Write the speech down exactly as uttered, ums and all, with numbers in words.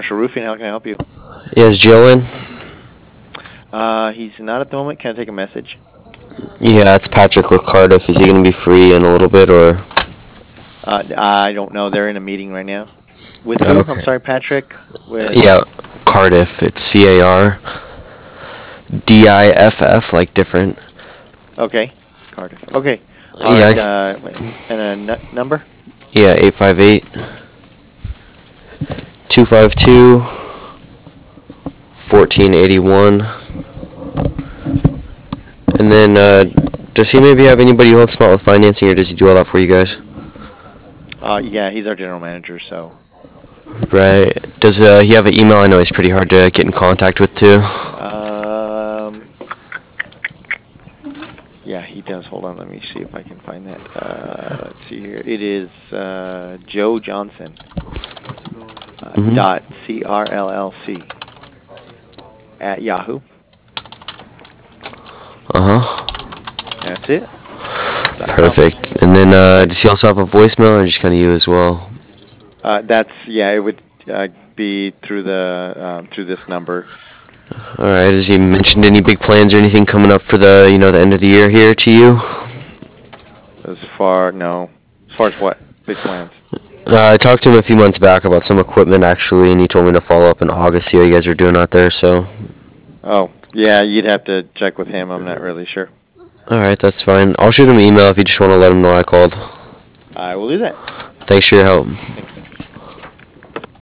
Commercial Roofing. How can I help you? Yeah, is Joe in? Uh, he's not at the moment. Can I take a message? Yeah, it's Patrick with Cardiff. Is he going to be free in a little bit, or? Uh, I don't know. They're in a meeting right now. With who? I'm Okay. sorry, Patrick. With Yeah, Cardiff. It's C A R D I F F, like different. okay, Cardiff. Okay. All Yeah. right. I- Uh, and a n- number? Yeah, eight five eight, two five two, fourteen eighty-one. And then, uh, does he maybe have anybody who helps him out with financing, or does he do all that for you guys? Uh, yeah, he's our general manager. So. Right. Does uh, he have an email? I know he's pretty hard to get in contact with, too. Um. Yeah, he does. Hold on. Let me see if I can find that. Uh, let's see here. It is uh, Joe Johnson. Uh, Mhm. Dot C R L L C at Yahoo. Uh-huh. That's it. Perfect. And then, uh, does he also have a voicemail, or just kind of you as well? Uh, that's yeah. It would uh, be through the um, through this number. All right. Has he mentioned any big plans or anything coming up for the, you know, the end of the year here to you? As far no, as far as what big plans? Uh, I talked to him a few months back about some equipment, actually, and he told me to follow up in August, see how you guys are doing out there, so. Oh yeah, you'd have to check with him. I'm not really sure. All right, that's fine. I'll shoot him an email if you just want to let him know I called. I will do that. Thanks for your help. Thanks.